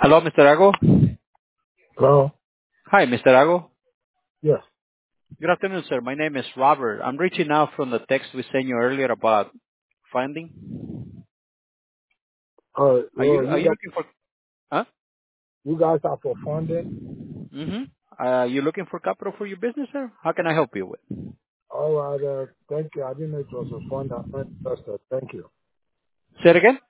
Hello, Mr. Ago. Hello? Hi, Mr. Ago. Yes. Good afternoon, sir. My name is Robert. I'm reaching out from the text we sent you earlier about funding. Are you Well, are you looking for? Huh? you guys are for funding. Mm-hmm. You looking for capital for your business, sir? How can I help you with? All right. Thank you. I didn't know it was a fund. I'm not interested. Thank you. Say it again.